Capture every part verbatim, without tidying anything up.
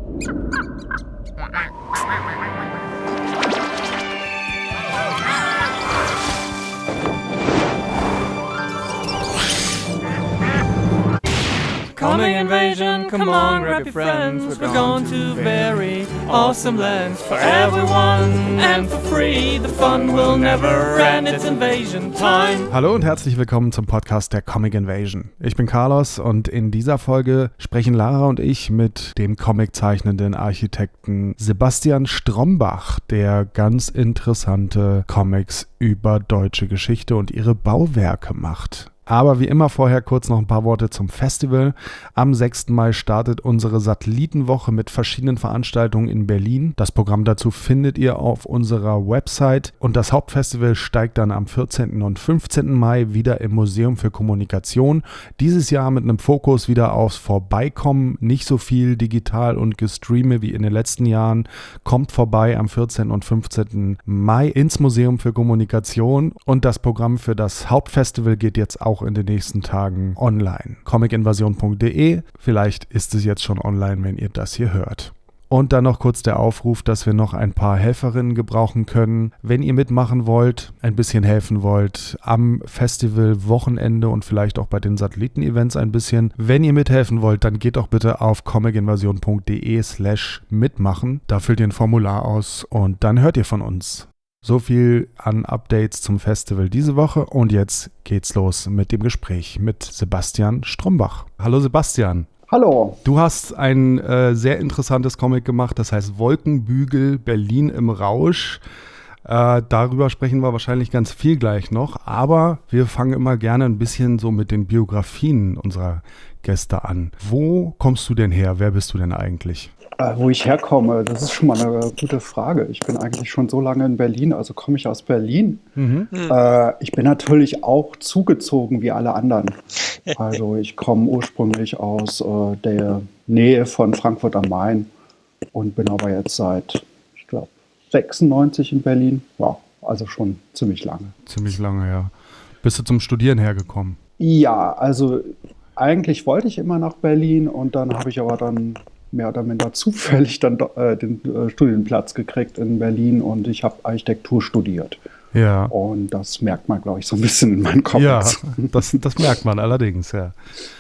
Comic Invasion, come on, grab your friends. We're going to very awesome lands for everyone and for free. The fun will never end, it's Invasion time. Hallo und herzlich willkommen zum Podcast der Comic Invasion. Ich bin Carlos und in dieser Folge sprechen Lara und ich mit dem comiczeichnenden Architekten Sebastian Strombach, der ganz interessante Comics über deutsche Geschichte und ihre Bauwerke macht. Aber wie immer vorher kurz noch ein paar Worte zum Festival. Am sechsten Mai startet unsere Satellitenwoche mit verschiedenen Veranstaltungen in Berlin. Das Programm dazu findet ihr auf unserer Website. Und das Hauptfestival steigt dann am vierzehnten und fünfzehnten Mai wieder im Museum für Kommunikation. Dieses Jahr mit einem Fokus wieder aufs Vorbeikommen. Nicht so viel digital und gestreame wie in den letzten Jahren. Kommt vorbei am vierzehnten und fünfzehnten Mai ins Museum für Kommunikation. Und das Programm für das Hauptfestival geht jetzt auch in den nächsten Tagen online. comic invasion punkt de, vielleicht ist es jetzt schon online, wenn ihr das hier hört. Und dann noch kurz der Aufruf, dass wir noch ein paar Helferinnen gebrauchen können. Wenn ihr mitmachen wollt, ein bisschen helfen wollt, am Festival Wochenende und vielleicht auch bei den Satelliten-Events ein bisschen. Wenn ihr mithelfen wollt, dann geht doch bitte auf comic invasion punkt de slash mitmachen. Da füllt ihr ein Formular aus und dann hört ihr von uns. So viel an Updates zum Festival diese Woche und jetzt geht's los mit dem Gespräch mit Sebastian Strombach. Hallo Sebastian. Hallo. Du hast ein äh, sehr interessantes Comic gemacht, das heißt Wolkenbügel, Berlin im Rausch. Äh, darüber sprechen wir wahrscheinlich ganz viel gleich noch, aber wir fangen immer gerne ein bisschen so mit den Biografien unserer Gäste an. Wo kommst du denn her? Wer bist du denn eigentlich? Äh, wo ich herkomme, das ist schon mal eine gute Frage. Ich bin eigentlich schon so lange in Berlin, also komme ich aus Berlin. Mhm. Äh, ich bin natürlich auch zugezogen wie alle anderen. Also ich komme ursprünglich aus äh, der Nähe von Frankfurt am Main und bin aber jetzt seit, ich glaube, sechsundneunzig in Berlin. Wow, also schon ziemlich lange. Ziemlich lange, ja. Bist du zum Studieren hergekommen? Ja, also eigentlich wollte ich immer nach Berlin und dann habe ich aber dann mehr oder minder zufällig dann äh, den äh, Studienplatz gekriegt in Berlin und ich habe Architektur studiert. Ja. Und das merkt man, glaube ich, so ein bisschen in meinen Comics. Ja, das, das merkt man allerdings, ja.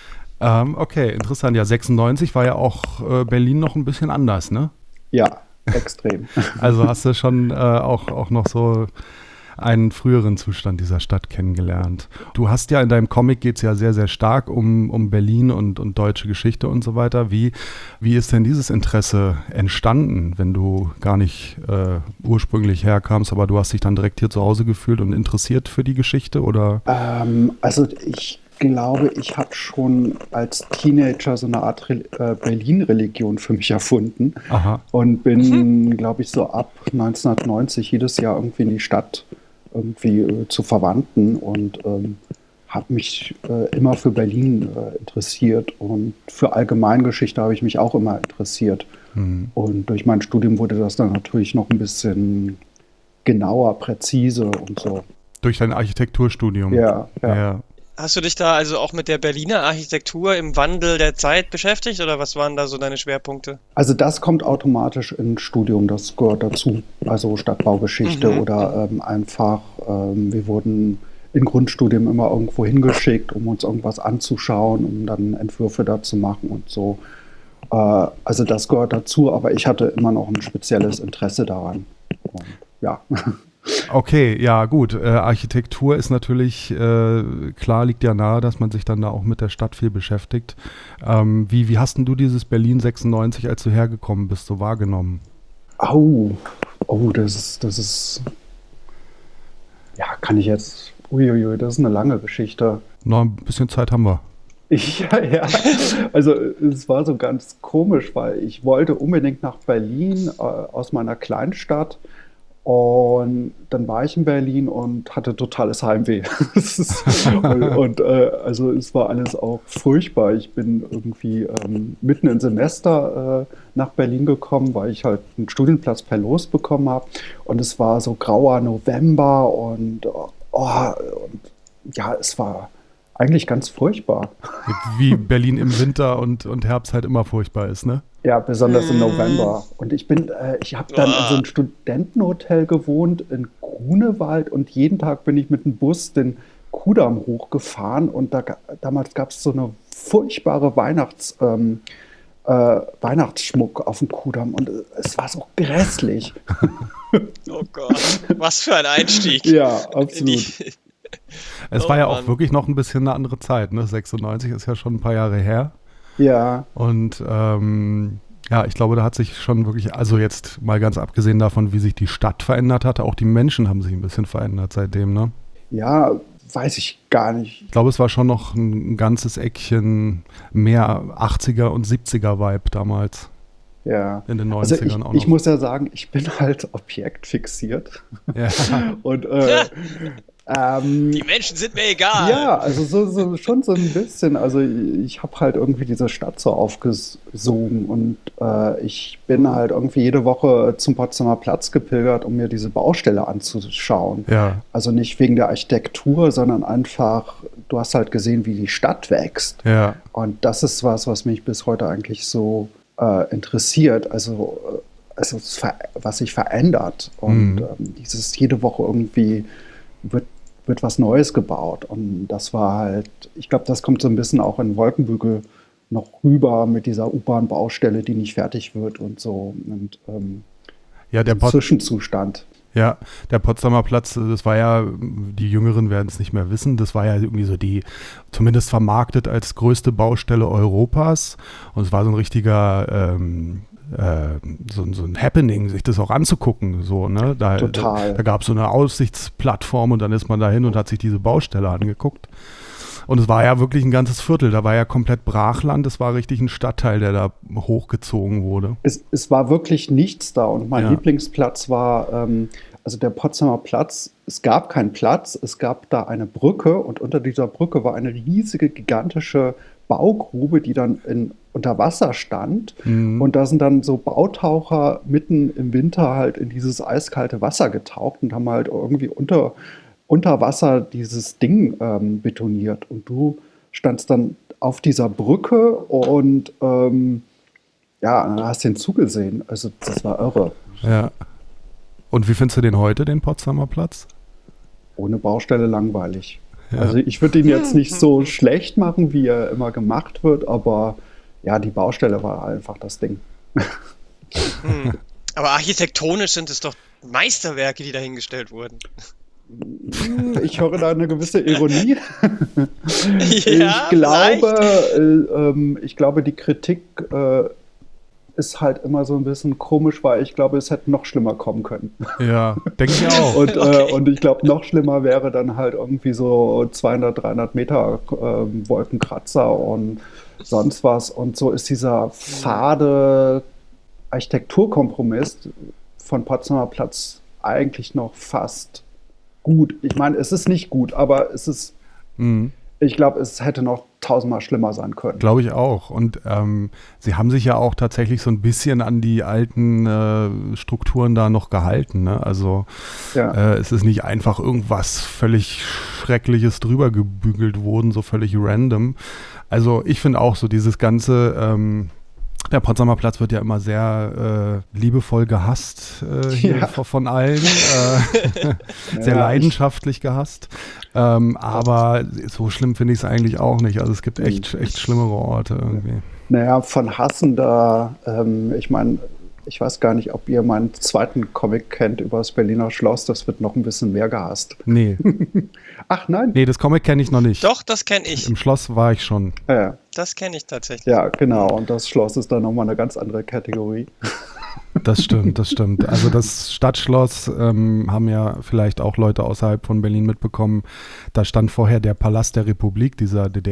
Ähm, okay, interessant. Ja, sechsundneunzig war ja auch äh, Berlin noch ein bisschen anders, ne? Ja, extrem. Also hast du schon äh, auch, auch noch so einen früheren Zustand dieser Stadt kennengelernt. Du hast ja in deinem Comic geht es ja sehr, sehr stark um, um Berlin und, und deutsche Geschichte und so weiter. Wie, wie ist denn dieses Interesse entstanden, wenn du gar nicht äh, ursprünglich herkamst, aber du hast dich dann direkt hier zu Hause gefühlt und interessiert für die Geschichte, oder? Ähm, also ich glaube, ich habe schon als Teenager so eine Art Re- äh, Berlin-Religion für mich erfunden. Aha. Und bin, mhm. glaube ich, so ab neunzehnhundertneunzig jedes Jahr irgendwie in die Stadt irgendwie äh, zu Verwandten und ähm, habe mich äh, immer für Berlin äh, interessiert und für Allgemeingeschichte habe ich mich auch immer interessiert. Mhm. Und durch mein Studium wurde das dann natürlich noch ein bisschen genauer, präzise und so. Durch dein Architekturstudium? Ja, ja. ja. Hast du dich da also auch mit der Berliner Architektur im Wandel der Zeit beschäftigt oder was waren da so deine Schwerpunkte? Also das kommt automatisch ins Studium, das gehört dazu. Also Stadtbaugeschichte mhm. oder ähm, einfach, ähm, wir wurden in Grundstudien immer irgendwo hingeschickt, um uns irgendwas anzuschauen, um dann Entwürfe da zu machen und so. Äh, also das gehört dazu, aber ich hatte immer noch ein spezielles Interesse daran. Und, ja. Okay, ja gut. Äh, Architektur ist natürlich, äh, klar liegt ja nahe, dass man sich dann da auch mit der Stadt viel beschäftigt. Ähm, wie, wie hast denn du dieses Berlin sechsundneunzig, als du hergekommen bist, so wahrgenommen? Oh, oh, das ist, das ist, ja, kann ich jetzt, uiuiui, das ist eine lange Geschichte. Noch ein bisschen Zeit haben wir. Ja, ja, also es war so ganz komisch, weil ich wollte unbedingt nach Berlin äh, aus meiner Kleinstadt. Und dann war ich in Berlin und hatte totales Heimweh. und und äh, also es war alles auch furchtbar. Ich bin irgendwie ähm, mitten im Semester äh, nach Berlin gekommen, weil ich halt einen Studienplatz per Los bekommen habe. Und es war so grauer November und, oh, und ja, es war Eigentlich ganz furchtbar. Wie Berlin im Winter und, und Herbst halt immer furchtbar ist, ne? Ja, besonders im November. Und ich bin, äh, ich habe dann in so einem Studentenhotel gewohnt in Grunewald und jeden Tag bin ich mit dem Bus den Kudamm hochgefahren und da, damals gab es so eine furchtbare Weihnachts, ähm, äh, Weihnachtsschmuck auf dem Kudamm und es war so grässlich. Oh Gott, was für ein Einstieg. Ja, absolut. Es Oh war ja Mann. auch wirklich noch ein bisschen eine andere Zeit, ne? sechsundneunzig ist ja schon ein paar Jahre her. Ja, Und ähm, ja, ich glaube, da hat sich schon wirklich, also jetzt mal ganz abgesehen davon, wie sich die Stadt verändert hatte, auch die Menschen haben sich ein bisschen verändert seitdem, ne? ja, weiß ich gar nicht. Ich glaube, es war schon noch ein, ein ganzes Eckchen mehr achtziger und siebziger Vibe damals, Ja. in den Also neunzigern ich, auch noch. ich muss ja sagen, ich bin halt objektfixiert. Ja. Und äh, ähm, Die Menschen sind mir egal. ja, also so, so schon so ein bisschen. Also ich habe halt irgendwie diese Stadt so aufgesogen und äh, ich bin halt irgendwie jede Woche zum Potsdamer Platz gepilgert, um mir diese Baustelle anzuschauen. Ja, Also nicht wegen der Architektur, sondern einfach, du hast halt gesehen, wie die Stadt wächst. ja, Und das ist was, was mich bis heute eigentlich so äh, interessiert. Also, äh, also es ver- was sich verändert. Und Mhm. ähm, dieses jede Woche irgendwie wird, wird was Neues gebaut. Und das war halt, ich glaube, das kommt so ein bisschen auch in Wolkenbügel noch rüber mit dieser U-Bahn-Baustelle, die nicht fertig wird und so. Und ähm, ja, der Pot Zwischenzustand. Ja, der Potsdamer Platz, das war ja, die Jüngeren werden es nicht mehr wissen, das war ja irgendwie so die, zumindest vermarktet als größte Baustelle Europas. Und es war so ein richtiger, ähm, äh, so, so ein Happening, sich das auch anzugucken. So, ne? Da, Total. Da, da gab es so eine Aussichtsplattform und dann ist man da hin und hat sich diese Baustelle angeguckt. Und es war ja wirklich ein ganzes Viertel, da war ja komplett Brachland, es war richtig ein Stadtteil, der da hochgezogen wurde. Es, es war wirklich nichts da und mein Ja. Lieblingsplatz war, ähm, also der Potsdamer Platz, es gab keinen Platz, es gab da eine Brücke und unter dieser Brücke war eine riesige, gigantische Baugrube, die dann in, unter Wasser stand Mhm. und da sind dann so Bautaucher mitten im Winter halt in dieses eiskalte Wasser getaucht und haben halt irgendwie unter, unter Wasser dieses Ding ähm, betoniert und du standst dann auf dieser Brücke und ähm, ja, dann hast du den zugesehen. Also das war irre. Ja. Und wie findest du den heute, den Potsdamer Platz? Ohne Baustelle langweilig. Ja. Also ich würde ihn jetzt nicht so schlecht machen, wie er immer gemacht wird, aber ja, die Baustelle war einfach das Ding. Hm. Aber architektonisch sind es doch Meisterwerke, die dahingestellt wurden. Ich höre da eine gewisse Ironie. Ja, ich glaube, äh, ähm, ich glaube, die Kritik äh, ist halt immer so ein bisschen komisch, weil ich glaube, es hätte noch schlimmer kommen können. Ja, denke ich auch. Und, äh, Okay. und ich glaube, noch schlimmer wäre dann halt irgendwie so zweihundert, dreihundert Meter ähm, Wolkenkratzer und sonst was. Und so ist dieser fade Architekturkompromiss von Potsdamer Platz eigentlich noch fast gut. Ich meine, es ist nicht gut, aber es ist, Mhm. ich glaube, es hätte noch tausendmal schlimmer sein können. Glaube ich auch. Und ähm, sie haben sich ja auch tatsächlich so ein bisschen an die alten äh, Strukturen da noch gehalten. Ne? Also Ja. äh, es ist nicht einfach irgendwas völlig Schreckliches drüber gebügelt worden, so völlig random. Also ich finde auch so dieses ganze, ähm, der Potsdamer Platz wird ja immer sehr äh, liebevoll gehasst äh, hier Ja. von- von allen, äh, sehr Ja, leidenschaftlich gehasst. Ähm, aber so schlimm finde ich es eigentlich auch nicht. Also es gibt echt, echt schlimmere Orte irgendwie. Naja, von Hassen da, ähm, ich meine, ich weiß gar nicht, ob ihr meinen zweiten Comic kennt über das Berliner Schloss, das wird noch ein bisschen mehr gehasst. Nee, Ach nein? nee, das Comic kenne ich noch nicht. Doch, das kenne ich. Im Schloss war ich schon. Ja, Das kenne ich tatsächlich. ja, genau. Und das Schloss ist dann nochmal eine ganz andere Kategorie. Das stimmt, das stimmt. Also das Stadtschloss ähm, haben ja vielleicht auch Leute außerhalb von Berlin mitbekommen. Da stand vorher der Palast der Republik, dieser D D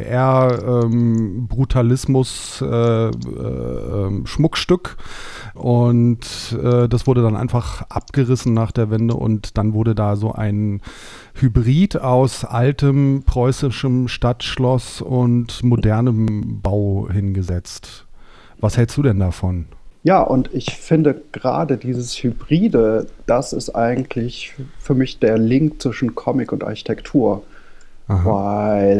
R-Brutalismus äh, äh, Schmuckstück. Und äh, das wurde dann einfach abgerissen nach der Wende und dann wurde da so ein Hybrid aus altem preußischem Stadtschloss und modernem Bau hingesetzt. Was hältst du denn davon? Ja, und ich finde gerade dieses Hybride, das ist eigentlich für mich der Link zwischen Comic und Architektur. Aha. Weil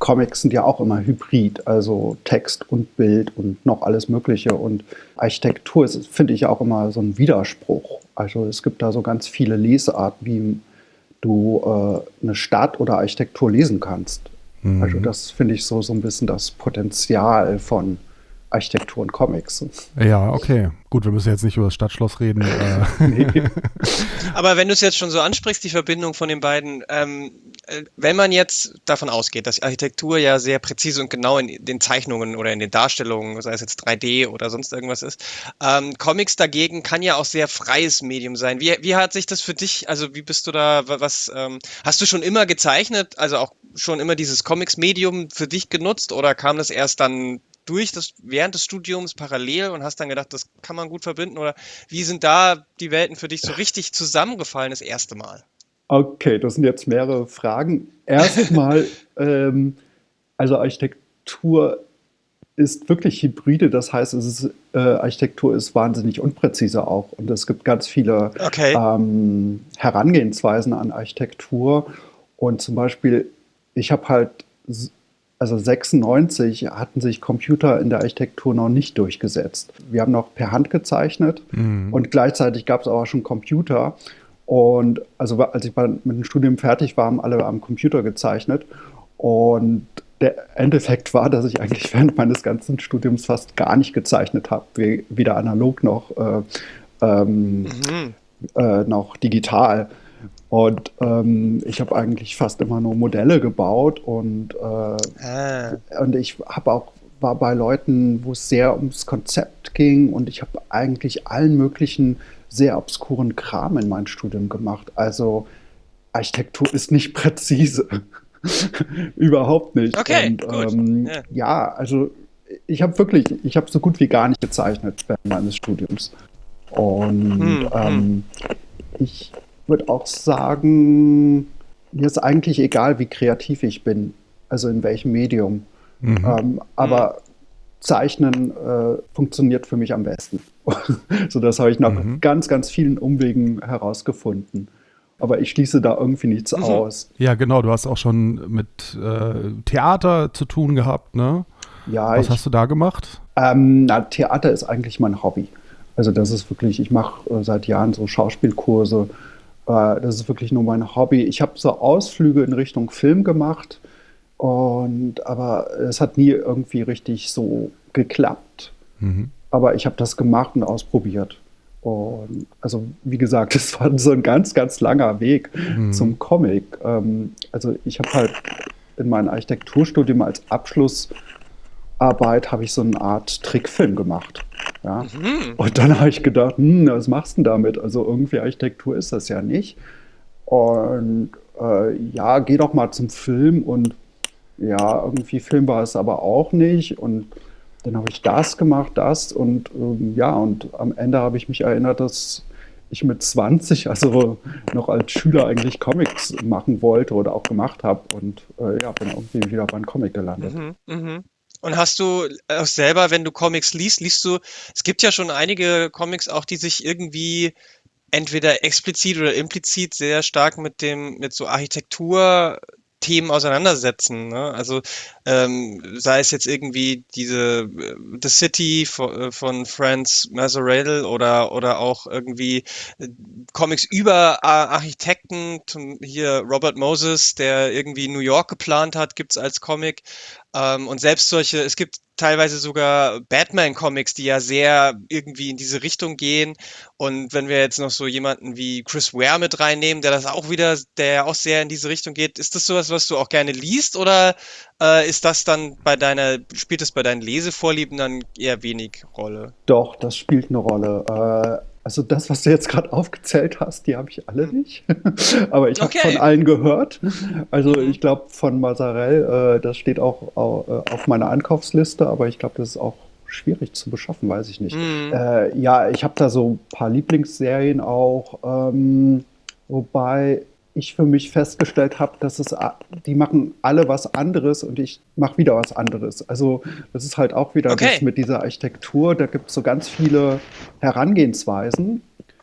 Comics sind ja auch immer hybrid, also Text und Bild und noch alles Mögliche. Und Architektur ist, finde ich, auch immer so ein Widerspruch. Also es gibt da so ganz viele Lesarten, wie du äh, eine Stadt oder Architektur lesen kannst. Mhm. Also das finde ich so, so ein bisschen das Potenzial von Architektur und Comics. Ja, okay. Gut, wir müssen jetzt nicht über das Stadtschloss reden. Nee. Aber wenn du es jetzt schon so ansprichst, die Verbindung von den beiden, ähm, wenn man jetzt davon ausgeht, dass Architektur ja sehr präzise und genau in den Zeichnungen oder in den Darstellungen, sei es jetzt drei D oder sonst irgendwas ist, ähm, Comics dagegen kann ja auch sehr freies Medium sein. Wie, wie hat sich das für dich, also wie bist du da, was, ähm, hast du schon immer gezeichnet, also auch schon immer dieses Comics-Medium für dich genutzt oder kam das erst dann durch das während des Studiums parallel und hast dann gedacht, das kann man gut verbinden? Oder wie sind da die Welten für dich so richtig zusammengefallen das erste Mal? Okay, das sind jetzt mehrere Fragen. Erstmal, ähm, also Architektur ist wirklich hybride, das heißt, es ist, äh, Architektur ist wahnsinnig unpräzise auch und es gibt ganz viele Okay. ähm, Herangehensweisen an Architektur und zum Beispiel, ich habe halt Also sechsundneunzig hatten sich Computer in der Architektur noch nicht durchgesetzt. Wir haben noch per Hand gezeichnet mhm. und gleichzeitig gab es aber schon Computer. Und also als ich bei, mit dem Studium fertig war, haben alle am Computer gezeichnet. Und der Endeffekt war, dass ich eigentlich während meines ganzen Studiums fast gar nicht gezeichnet habe, weder analog noch, äh, ähm, mhm. äh, noch digital. Und ähm, ich habe eigentlich fast immer nur Modelle gebaut und, äh, ah. und ich habe auch war bei Leuten, wo es sehr ums Konzept ging und ich habe eigentlich allen möglichen sehr obskuren Kram in mein Studium gemacht. Also Architektur ist nicht präzise. Überhaupt nicht. Okay, und, gut. Ähm, ja. ja, also ich habe wirklich, ich habe so gut wie gar nicht gezeichnet während meines Studiums. Und hm, ähm, hm. ich würde auch sagen, mir ist eigentlich egal, wie kreativ ich bin, also in welchem Medium. Mhm. Ähm, aber mhm. Zeichnen äh, funktioniert für mich am besten. So, das habe ich nach mhm. ganz, ganz vielen Umwegen herausgefunden. Aber ich schließe da irgendwie nichts mhm. aus. Ja, genau. Du hast auch schon mit äh, Theater zu tun gehabt, ne? Ja. Was ich, hast du da gemacht? Ähm, na, Theater ist eigentlich mein Hobby. Also das ist wirklich, ich mache äh, seit Jahren so Schauspielkurse. Das ist wirklich nur mein Hobby. Ich habe so Ausflüge in Richtung Film gemacht, und, aber es hat nie irgendwie richtig so geklappt. Mhm. Aber ich habe das gemacht und ausprobiert. Und also wie gesagt, es war so ein ganz, ganz langer Weg mhm. zum Comic. Also ich habe halt in meinem Architekturstudium als Abschlussarbeit habe ich so eine Art Trickfilm gemacht. Ja. Mhm. Und dann habe ich gedacht, hm, was machst du denn damit? Also irgendwie Architektur ist das ja nicht. Und äh, ja, geh doch mal zum Film. Und ja, irgendwie Film war es aber auch nicht. Und dann habe ich das gemacht, das. Und ähm, ja, und am Ende habe ich mich erinnert, dass ich mit zwanzig, also noch als Schüler eigentlich Comics machen wollte oder auch gemacht habe. Und äh, ja, bin irgendwie wieder beim Comic gelandet. Mhm, mhm. Und hast du auch selber, wenn du Comics liest, liest du, es gibt ja schon einige Comics auch, die sich irgendwie entweder explizit oder implizit sehr stark mit dem, mit so Architektur-Themen auseinandersetzen, ne? Also ähm, sei es jetzt irgendwie diese äh, The City von, von Franz Mazzarelli oder oder auch irgendwie äh, Comics über äh, Architekten, zum, hier Robert Moses, der irgendwie New York geplant hat, gibt's als Comic. Ähm, und selbst solche, es gibt teilweise sogar Batman-Comics, die ja sehr irgendwie in diese Richtung gehen. Und wenn wir jetzt noch so jemanden wie Chris Ware mit reinnehmen, der das auch wieder, der auch sehr in diese Richtung geht, ist das sowas, was du auch gerne liest, oder äh, ist das dann bei deiner, spielt das bei deinen Lesevorlieben dann eher wenig Rolle? Doch, das spielt eine Rolle. Äh, also das, was du jetzt gerade aufgezählt hast, die habe ich alle nicht. Aber ich habe Okay. von allen gehört. Also ich glaube von Mazzarelli, äh, das steht auch au- äh, auf meiner Einkaufsliste, aber ich glaube, das ist auch schwierig zu beschaffen, weiß ich nicht. Mhm. Äh, ja, ich habe da so ein paar Lieblingsserien auch, ähm, wobei ich für mich festgestellt habe, dass es, a- die machen alle was anderes und ich mache wieder was anderes. Also das ist halt auch wieder Okay. das mit dieser Architektur, da gibt es so ganz viele Herangehensweisen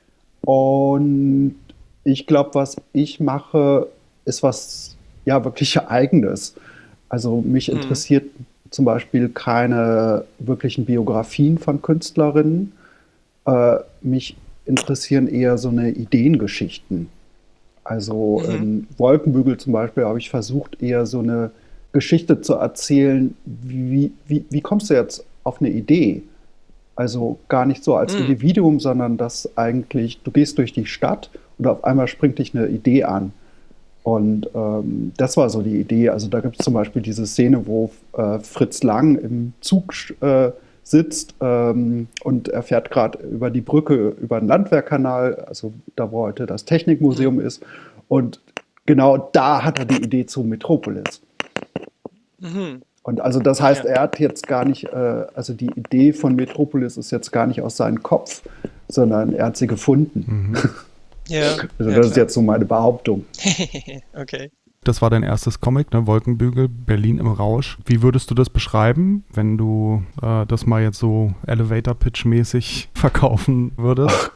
und ich glaube, was ich mache, ist was ja wirklich Eigenes. Also mich Mhm. interessiert zum Beispiel keine wirklichen Biografien von Künstlerinnen. Äh, mich interessieren eher so eine Ideengeschichten. Also Mhm. in Wolkenbügel zum Beispiel habe ich versucht, eher so eine Geschichte zu erzählen. Wie, wie, wie kommst du jetzt auf eine Idee? Also gar nicht so als Mhm. Individuum, sondern dass eigentlich, du gehst durch die Stadt und auf einmal springt dich eine Idee an. Und ähm, das war so die Idee. Also da gibt es zum Beispiel diese Szene, wo äh, Fritz Lang im Zug äh, sitzt ähm, und er fährt gerade über die Brücke über den Landwehrkanal, also da wo heute das Mhm. Technikmuseum ist. Und genau da hat er die Idee zu Metropolis. Mhm. Und also das Ach heißt, ja. er hat jetzt gar nicht, äh, also die Idee von Metropolis ist jetzt gar nicht aus seinem Kopf, sondern er hat sie gefunden. Mhm. Ja, Also ja das ist klar. jetzt so meine Behauptung. Okay. Das war dein erstes Comic, ne? Wolkenbügel, Berlin im Rausch. Wie würdest du das beschreiben, wenn du äh, das mal jetzt so Elevator-Pitch-mäßig verkaufen würdest?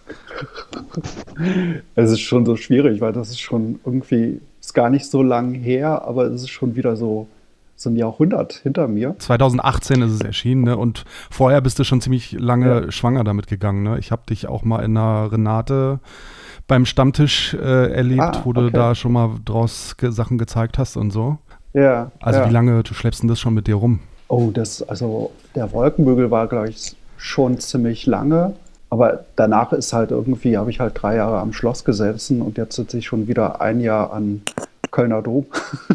Es ist schon so schwierig, weil das ist schon irgendwie, ist gar nicht so lang her, aber es ist schon wieder so, so ein Jahrhundert hinter mir. zwanzig achtzehn ist es erschienen, ne? Und vorher bist du schon ziemlich lange Ja. schwanger damit gegangen, ne? Ich habe dich auch mal in einer Renate beim Stammtisch äh, erlebt, Ah, wo du okay. da schon mal draus ge Sachen gezeigt hast und so. Ja, Also wie ja. lange du schleppst denn das schon mit dir rum? Oh, das, also der Wolkenbügel war, glaube ich, schon ziemlich lange. Aber danach ist halt irgendwie, habe ich halt drei Jahre am Schloss gesessen und jetzt sitze ich schon wieder ein Jahr an Kölner Dom.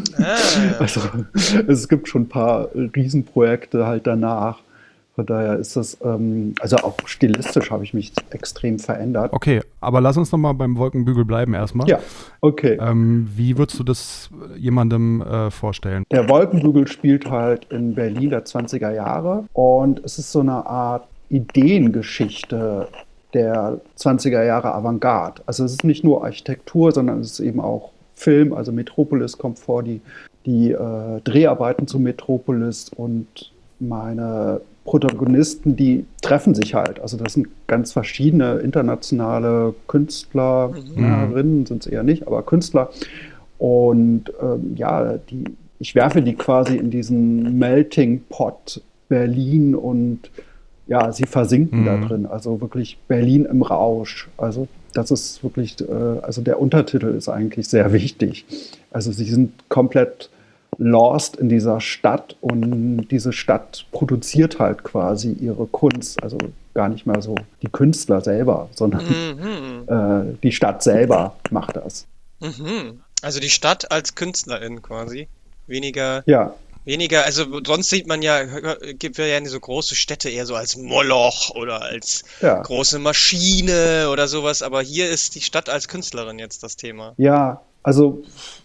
Ah. Also es gibt schon ein paar Riesenprojekte halt danach. Von daher ist das, ähm, also auch stilistisch habe ich mich extrem verändert. Okay, aber lass uns noch mal beim Wolkenbügel bleiben erstmal. Ja, okay. Ähm, wie würdest du das jemandem äh, vorstellen? Der Wolkenbügel spielt halt in Berlin der zwanziger Jahre und es ist so eine Art Ideengeschichte der zwanziger Jahre Avantgarde. Also es ist nicht nur Architektur, sondern es ist eben auch Film, also Metropolis kommt vor, die, die äh, Dreharbeiten zu Metropolis und meine Protagonisten, die treffen sich halt. Also das sind ganz verschiedene internationale Künstlerinnen, sind es eher nicht, aber Künstler. Und ähm, ja, die, ich werfe die quasi in diesen Melting Pot Berlin und ja, sie versinken da Mhm. drin. Also wirklich Berlin im Rausch. Also das ist wirklich, äh, also der Untertitel ist eigentlich sehr wichtig. Also sie sind komplett lost in dieser Stadt und diese Stadt produziert halt quasi ihre Kunst. Also gar nicht mehr so die Künstler selber, sondern Mhm. äh, die Stadt selber macht das. Mhm. Also die Stadt als Künstlerin quasi. Weniger, Ja, weniger, also sonst sieht man ja, gibt ja so große Städte eher so als Moloch oder als ja, große Maschine oder sowas, aber hier ist die Stadt als Künstlerin jetzt das Thema. ja. Also,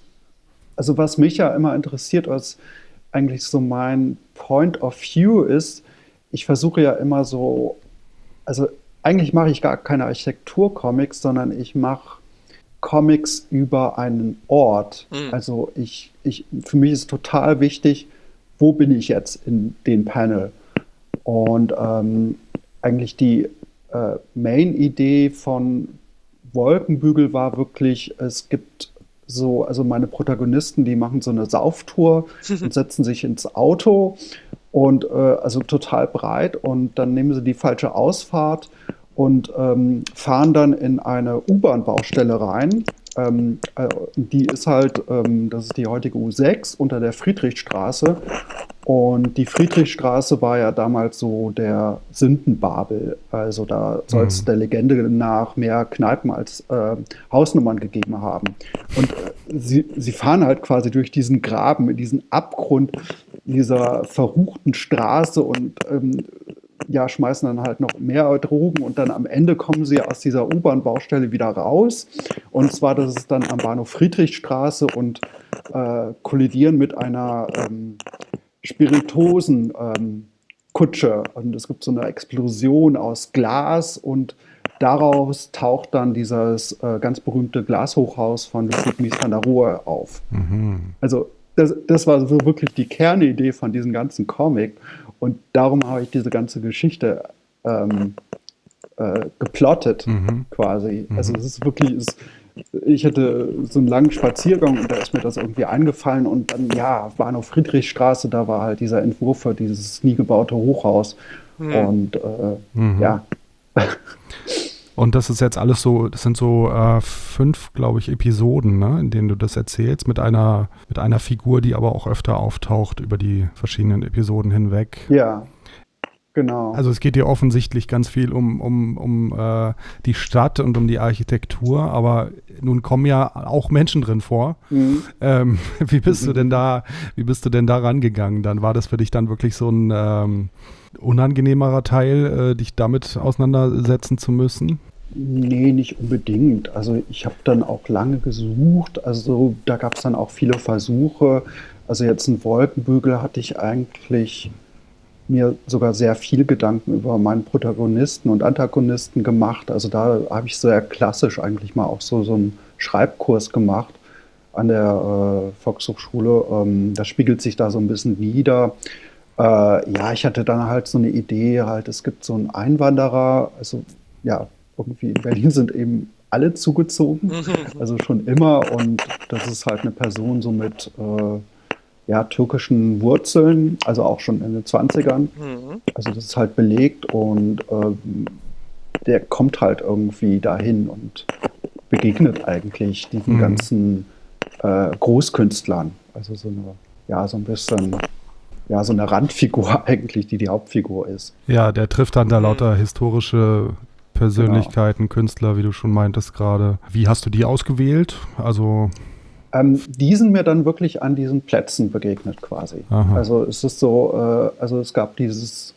also was mich ja immer interessiert, was eigentlich so mein Point of View ist, ich versuche ja immer so, also eigentlich mache ich gar keine Architekturcomics, sondern ich mache Comics über einen Ort. Mhm. Also ich, ich, für mich ist total wichtig, wo bin ich jetzt in den Panel? Und ähm, eigentlich die äh, Main-Idee von Wolkenbügel war wirklich, es gibt so, also meine Protagonisten, die machen so eine Sauftour und setzen sich ins Auto und äh, also total breit und dann nehmen sie die falsche Ausfahrt und ähm, fahren dann in eine U-Bahn-Baustelle rein. Ähm, äh, die ist halt, ähm, das ist die heutige U sechs unter der Friedrichstraße. Und die Friedrichstraße war ja damals so der Sündenbabel. Also da soll es Mhm. der Legende nach mehr Kneipen als äh, Hausnummern gegeben haben. Und äh, sie, sie fahren halt quasi durch diesen Graben, in diesen Abgrund dieser verruchten Straße und ähm, ja, schmeißen dann halt noch mehr Drogen und dann am Ende kommen sie aus dieser U-Bahn-Baustelle wieder raus. Und zwar, das ist dann am Bahnhof Friedrichstraße und äh, kollidieren mit einer ähm, Spirituosen-Kutsche. Ähm, und es gibt so eine Explosion aus Glas und daraus taucht dann dieses äh, ganz berühmte Glashochhaus von Ludwig Mies van der Rohe auf. Mhm. Also das, das war so wirklich die Kernidee von diesem ganzen Comic. Und darum habe ich diese ganze Geschichte ähm, äh, geplottet, Mhm. quasi. Mhm. Also es ist wirklich, es, ich hatte so einen langen Spaziergang und da ist mir das irgendwie eingefallen und dann, ja, Bahnhof Friedrichstraße, da war halt dieser Entwurf für dieses nie gebaute Hochhaus Hm. und äh, Mhm. ja, Und das ist jetzt alles so, das sind so äh, fünf, glaube ich, Episoden, ne, in denen du das erzählst, mit einer, mit einer Figur, die aber auch öfter auftaucht über die verschiedenen Episoden hinweg. ja, genau. Also es geht dir offensichtlich ganz viel um, um, um äh, die Stadt und um die Architektur, aber nun kommen ja auch Menschen drin vor. Mhm. Ähm, wie bist du denn da, wie bist du denn da rangegangen? Dann war das für dich dann wirklich so ein ähm, unangenehmerer Teil, äh, dich damit auseinandersetzen zu müssen? Nee, nicht unbedingt. Also ich habe dann auch lange gesucht. Also da gab es dann auch viele Versuche. Also jetzt einen Wolkenbügel hatte ich eigentlich mir sogar sehr viel Gedanken über meinen Protagonisten und Antagonisten gemacht. Also da habe ich sehr klassisch eigentlich mal auch so, so einen Schreibkurs gemacht an der äh, Volkshochschule. Ähm, das spiegelt sich da so ein bisschen wider. Äh, ja, ich hatte dann halt so eine Idee, halt, es gibt so einen Einwanderer, also ja, irgendwie in Berlin sind eben alle zugezogen, also schon immer und das ist halt eine Person so mit äh, ja, türkischen Wurzeln, also auch schon in den Zwanzigern. Mhm. Also das ist halt belegt und ähm, der kommt halt irgendwie dahin und begegnet eigentlich diesen Mhm. ganzen äh, Großkünstlern. Also so eine, ja, so ein bisschen, ja, so eine Randfigur eigentlich, die die Hauptfigur ist. Ja, der trifft dann da Mhm. lauter historische Persönlichkeiten, Künstler, wie du schon meintest gerade. Wie hast du die ausgewählt? Also, Ähm, die sind mir dann wirklich an diesen Plätzen begegnet quasi. Aha. Also es ist so, äh, also es gab dieses,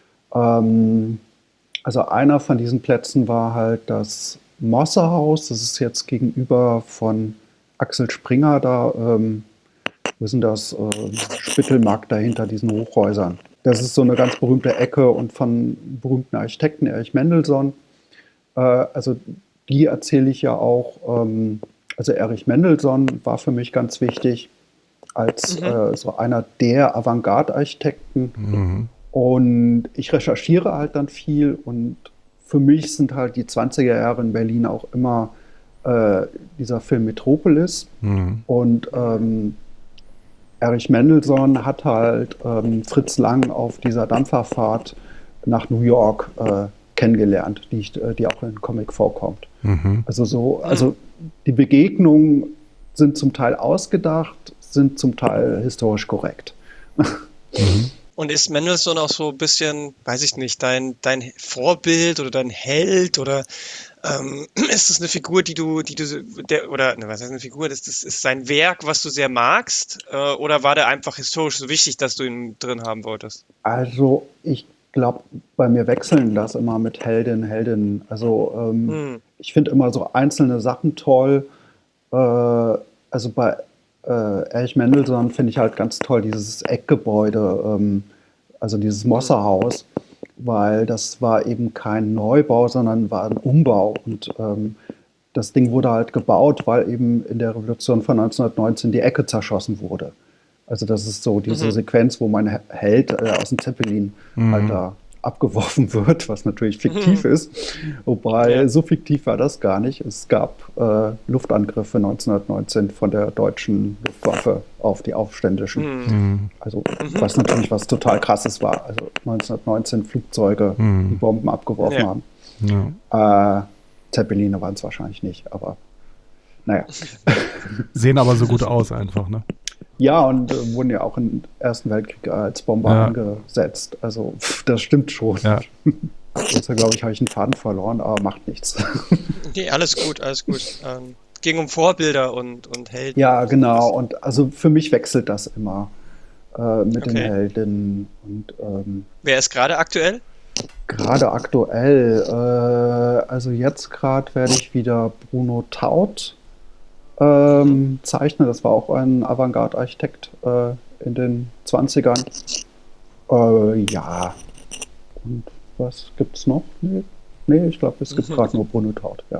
ähm, also einer von diesen Plätzen war halt das Mossehaus, das ist jetzt gegenüber von Axel Springer da, ähm, wo ist denn das, äh, Spittelmarkt dahinter diesen Hochhäusern. Das ist so eine ganz berühmte Ecke und von berühmten Architekten Erich Mendelsohn. Äh, also die erzähle ich ja auch. Ähm, also Erich Mendelsohn war für mich ganz wichtig als Mhm. äh, so einer der Avantgarde-Architekten. mhm. Und ich recherchiere halt dann viel und für mich sind halt die zwanziger Jahre in Berlin auch immer äh, dieser Film Metropolis. Mhm. Und ähm, Erich Mendelsohn hat halt ähm, Fritz Lang auf dieser Dampferfahrt nach New York äh, kennengelernt, die, ich, äh, die auch im Comic vorkommt. Mhm. Also so, also die Begegnungen sind zum Teil ausgedacht, sind zum Teil historisch korrekt. Mhm. Und ist Mendelssohn auch so ein bisschen, weiß ich nicht, dein, dein Vorbild oder dein Held oder ähm, ist es eine Figur, die du, die du, der, oder, ne, was heißt eine Figur, das, das ist sein Werk, was du sehr magst, äh, oder war der einfach historisch so wichtig, dass du ihn drin haben wolltest? Also ich glaube, bei mir wechseln das immer mit Heldin, Heldin. Also ähm, Hm. ich finde immer so einzelne Sachen toll. Äh, also bei äh, Erich Mendelsohn finde ich halt ganz toll dieses Eckgebäude, ähm, also dieses Mossehaus, weil das war eben kein Neubau, sondern war ein Umbau. Und ähm, das Ding wurde halt gebaut, weil eben in der Revolution von neunzehnhundertneunzehn die Ecke zerschossen wurde. Also das ist so diese Mhm. Sequenz, wo mein Held äh, aus dem Zeppelin halt da abgeworfen wird, was natürlich fiktiv ist. Wobei, Ja. so fiktiv war das gar nicht. Es gab äh, Luftangriffe neunzehnhundertneunzehn von der deutschen Luftwaffe auf die Aufständischen. Hm. Mhm. Also was natürlich was total Krasses war. Also neunzehnhundertneunzehn Flugzeuge, Mhm. die Bomben abgeworfen Ja. haben. Ja. Äh, Zeppeline waren es wahrscheinlich nicht, aber naja. Sehen aber so gut aus einfach, ne? Ja, und äh, wurden ja auch im Ersten Weltkrieg als Bomber Ja. eingesetzt. Also pff, das stimmt schon. Ja. Jetzt, glaube ich, habe ich einen Faden verloren, aber macht nichts. Nee, alles gut, alles gut. Ähm, ging um Vorbilder und, und Helden. Ja, genau. Und also für mich wechselt das immer äh, mit den Okay. Heldinnen. Und ähm, Wer ist gerade aktuell? gerade aktuell, äh, also jetzt gerade werde ich wieder Bruno Taut ähm, zeichnen. Das war auch ein Avantgarde-Architekt äh, in den zwanzigern. Äh, ja. Und was gibt's noch? Nee, nee ich glaube, es gibt gerade nur Bruno Taut, ja.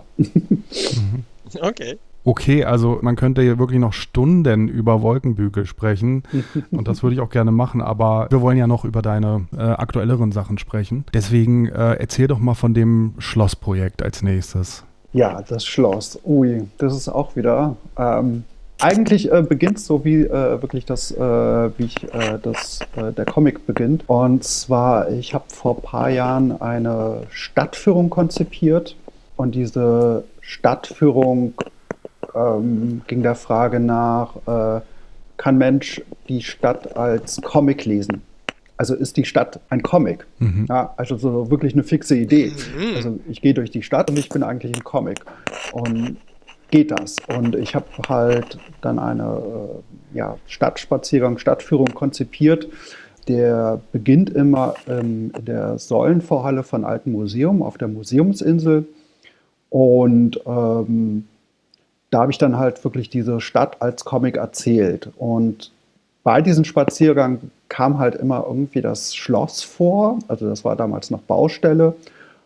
Okay. Okay, also man könnte hier wirklich noch Stunden über Wolkenbügel sprechen und das würde ich auch gerne machen, aber wir wollen ja noch über deine äh, aktuelleren Sachen sprechen. Deswegen äh, erzähl doch mal von dem Schlossprojekt als nächstes. Ja, das Schloss. Ui, das ist auch wieder. Ähm, eigentlich äh, beginnt es so, wie äh, wirklich das, äh, wie ich äh, das, äh, der Comic beginnt. Und zwar, ich habe vor ein paar Jahren eine Stadtführung konzipiert. Und diese Stadtführung ähm, ging der Frage nach, äh, kann Mensch die Stadt als Comic lesen? Also ist die Stadt ein Comic? Mhm. Ja, also so wirklich eine fixe Idee. Mhm. Also ich gehe durch die Stadt und ich bin eigentlich ein Comic. Und geht das? Und ich habe halt dann eine äh, ja, Stadtspaziergang, Stadtführung konzipiert. Der beginnt immer ähm, in der Säulenvorhalle von Alten Museum auf der Museumsinsel. Und ähm, da habe ich dann halt wirklich diese Stadt als Comic erzählt. Und bei diesem Spaziergang kam halt immer irgendwie das Schloss vor. Also das war damals noch Baustelle.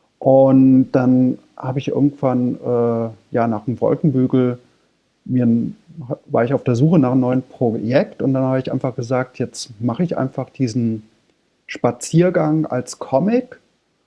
Und dann habe ich irgendwann, äh, ja, nach dem Wolkenbügel, mir ein, war ich auf der Suche nach einem neuen Projekt. Und dann habe ich einfach gesagt, jetzt mache ich einfach diesen Spaziergang als Comic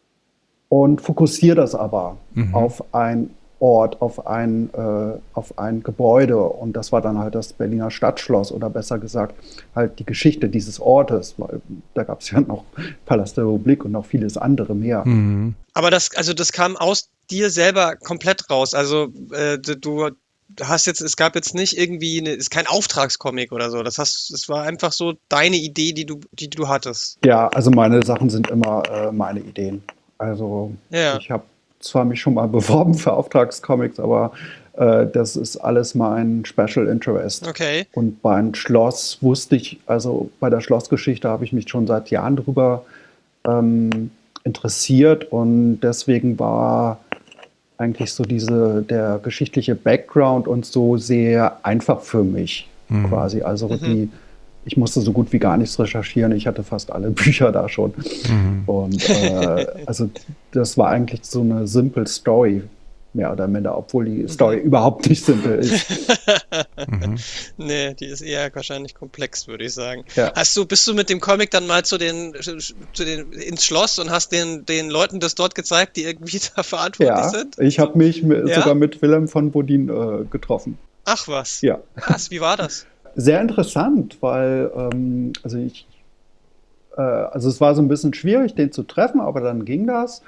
und fokussiere das aber Mhm. auf ein Ort, auf ein, äh, auf ein Gebäude. Und das war dann halt das Berliner Stadtschloss oder besser gesagt halt die Geschichte dieses Ortes, weil da gab es ja noch Palast der Republik und noch vieles andere mehr. Mhm. Aber das, also das kam aus dir selber komplett raus. Also äh, du hast jetzt, es gab jetzt nicht irgendwie, eine, ist kein Auftragscomic oder so. Das hast, es war einfach so deine Idee, die du, die du hattest. Ja, also meine Sachen sind immer äh, meine Ideen. Also Ja. ich habe zwar mich schon mal beworben für Auftragscomics, aber äh, das ist alles mein Special Interest. Okay. Und beim Schloss wusste ich, also bei der Schlossgeschichte habe ich mich schon seit Jahren drüber ähm, interessiert und deswegen war eigentlich so diese, der geschichtliche Background und so sehr einfach für mich Mhm. quasi. Also Mhm. die, ich musste so gut wie gar nichts recherchieren. Ich hatte fast alle Bücher da schon. Mhm. Und äh, also das war eigentlich so eine simple Story, mehr oder minder, obwohl die Story überhaupt nicht simpel ist. Mhm. Nee, die ist eher wahrscheinlich komplex, würde ich sagen. Ja. Hast du, bist du mit dem Comic dann mal zu den, zu den ins Schloss und hast den, den Leuten das dort gezeigt, die irgendwie da verantwortlich Ja, sind? ich habe mich mit, Ja? sogar mit Willem von Bodin äh, getroffen. Ach was. Ja, Krass, wie war das? sehr interessant, weil ähm, also ich, äh, also es war so ein bisschen schwierig, den zu treffen, aber dann ging das.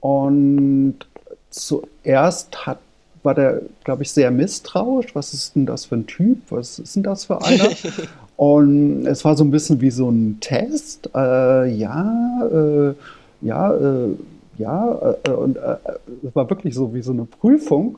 Und zuerst hat, war der, glaube ich, sehr misstrauisch. Was ist denn das für ein Typ? Was ist denn das für einer? Und es war so ein bisschen wie so ein Test. Äh, ja, äh, ja, äh, ja, äh, und äh, es war wirklich so wie so eine Prüfung.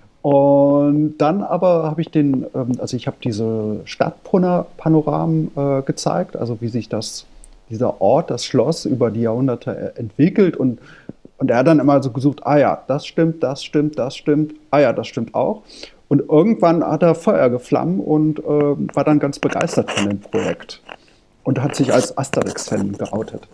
Und dann aber habe ich den, ähm, also ich habe diese Stadtpanoramen äh, gezeigt, also wie sich das, dieser Ort, das Schloss über die Jahrhunderte äh, entwickelt und, und er hat dann immer so gesucht, ah ja, das stimmt, das stimmt, das stimmt, ah ja, das stimmt auch. Und irgendwann hat er Feuer geflammt und äh, war dann ganz begeistert von dem Projekt und hat sich als Asterix-Fan geoutet.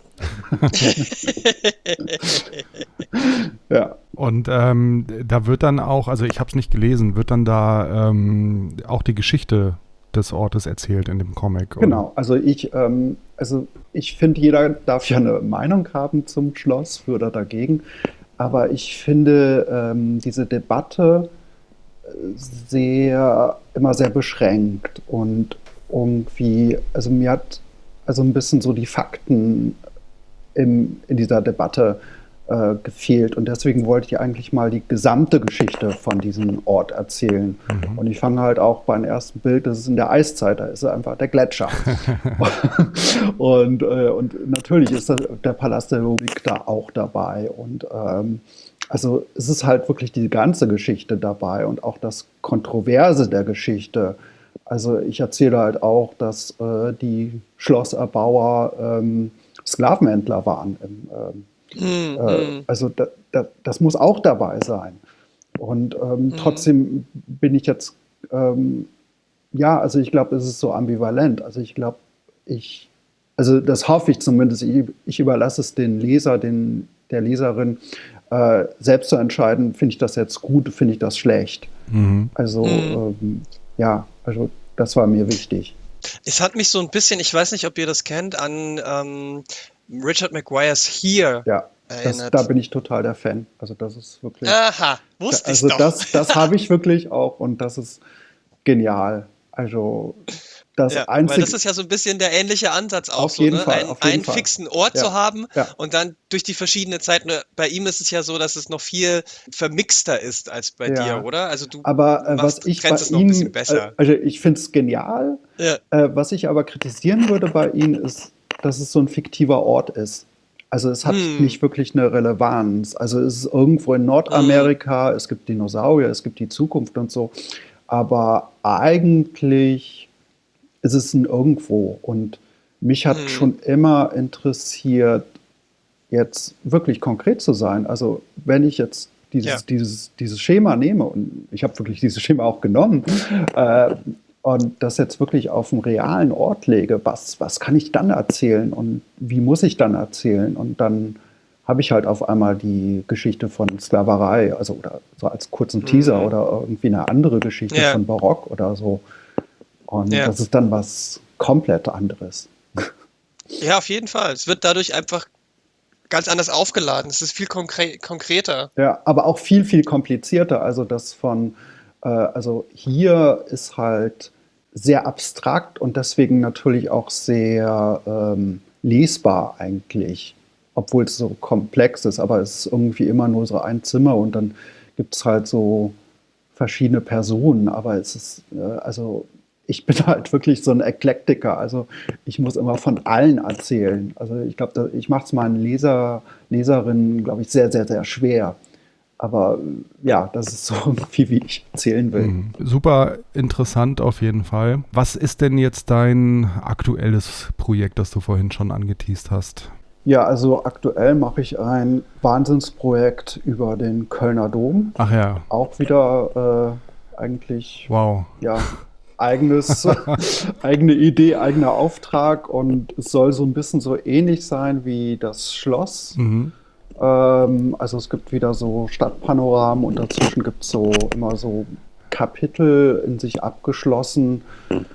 Ja. Und ähm, da wird dann auch, also ich habe es nicht gelesen, wird dann da ähm, auch die Geschichte des Ortes erzählt in dem Comic? Oder? Genau, also ich, ähm, also ich finde, jeder darf ja eine Meinung haben zum Schloss, für oder dagegen. Aber ich finde ähm, diese Debatte sehr, immer sehr beschränkt und irgendwie, also mir hat also ein bisschen so die Fakten im, in dieser Debatte äh, gefehlt und deswegen wollte ich eigentlich mal die gesamte Geschichte von diesem Ort erzählen. Mhm. Und ich fange halt auch beim ersten Bild, das ist in der Eiszeit, da ist einfach der Gletscher. und, äh, und natürlich ist das, der Palast der Republik da auch dabei und ähm, also es ist halt wirklich die ganze Geschichte dabei und auch das Kontroverse der Geschichte. Also ich erzähle halt auch, dass äh, die Schlosserbauer ähm, Sklavenhändler waren. Im, ähm, Mm, äh, mm. also da, da, das muss auch dabei sein. Und ähm, Mhm. trotzdem bin ich jetzt, ähm, ja, also ich glaube, es ist so ambivalent. Also ich glaube, ich, also das hoffe ich zumindest, ich, ich überlasse es den Leser, den, der Leserin, äh, selbst zu entscheiden, finde ich das jetzt gut, finde ich das schlecht. Mhm. Also Mhm. ähm, ja, also das war mir wichtig. Es hat mich so ein bisschen, ich weiß nicht, ob ihr das kennt, an ähm, Richard Maguires Here Ja, erinnert. da bin ich total der Fan. Also das ist wirklich. Aha, wusste also ich doch. das, das habe ich wirklich auch und das ist genial. Also das Ja, weil einzige. das ist ja so ein bisschen der ähnliche Ansatz auch Auf so, jeden ne? Fall, Ein, auf jeden einen Fall. fixen Ort Ja, zu haben ja. und dann durch die verschiedenen Zeiten. Bei ihm ist es ja so, dass es noch viel vermixter ist als bei Ja. dir, oder? Also du Aber äh, was machst, ich bei trennst es noch ein bisschen ihm, äh, besser. also ich finde es genial. Ja. Äh, was ich aber kritisieren würde bei ihm ist, dass es so ein fiktiver Ort ist. Also es hat Hm. nicht wirklich eine Relevanz. Also es ist irgendwo in Nordamerika, es gibt Dinosaurier, es gibt die Zukunft und so. Aber eigentlich ist es ein Irgendwo. Und mich hat Hm. schon immer interessiert, jetzt wirklich konkret zu sein. Also wenn ich jetzt dieses, Ja. dieses, dieses Schema nehme, und ich habe wirklich dieses Schema auch genommen, äh, und das jetzt wirklich auf einen realen Ort lege, was, was kann ich dann erzählen und wie muss ich dann erzählen? Und dann habe ich halt auf einmal die Geschichte von Sklaverei, also oder so als kurzen Teaser Mhm. oder irgendwie eine andere Geschichte Ja. von Barock oder so. Und Ja. das ist dann was komplett anderes. Ja, auf jeden Fall. Es wird dadurch einfach ganz anders aufgeladen. Es ist viel konkre konkreter. Ja, aber auch viel, viel komplizierter. Also das von, äh, also hier ist halt sehr abstrakt und deswegen natürlich auch sehr ähm, lesbar eigentlich, obwohl es so komplex ist, aber es ist irgendwie immer nur so ein Zimmer und dann gibt es halt so verschiedene Personen, aber es ist, äh, also ich bin halt wirklich so ein Eklektiker, also ich muss immer von allen erzählen. Also ich glaube, ich mache es meinen Leser, Leserinnen, glaube ich, sehr, sehr, sehr schwer. Aber ja, das ist so irgendwie, wie ich erzählen will. Mhm. Super interessant auf jeden Fall. Was ist denn jetzt dein aktuelles Projekt, das du vorhin schon angeteast hast? Ja, also aktuell mache ich ein Wahnsinnsprojekt über den Kölner Dom. Ach ja, Auch wieder äh, eigentlich, wow. ja, eigenes, eigene Idee, eigener Auftrag und es soll so ein bisschen so ähnlich sein wie das Schloss. Mhm. Ähm, also es gibt wieder so Stadtpanoramen und dazwischen gibt es so immer so Kapitel in sich abgeschlossen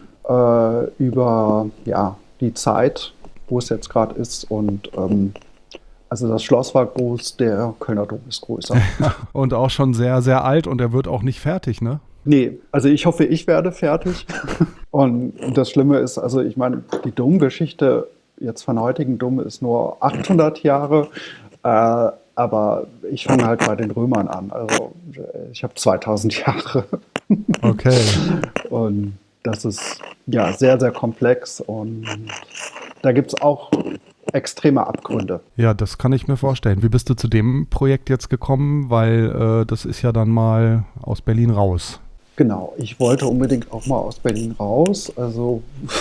äh, über ja, die Zeit, wo es jetzt gerade ist und ähm, also das Schloss war groß, der Kölner Dom ist größer. Und auch schon sehr, sehr alt und er wird auch nicht fertig, ne? Nee, also ich hoffe, ich werde fertig. Und das Schlimme ist, also ich meine, die Domgeschichte jetzt von heutigen Dom ist nur achthundert Jahre, äh, aber ich fange halt bei den Römern an. Also ich habe zweitausend Jahre. Okay. Und das ist ja sehr, sehr komplex und da gibt es auch extreme Abgründe. Ja, das kann ich mir vorstellen. Wie bist du zu dem Projekt jetzt gekommen? Weil äh, das ist ja dann mal aus Berlin raus. Genau, ich wollte unbedingt auch mal aus Berlin raus. Also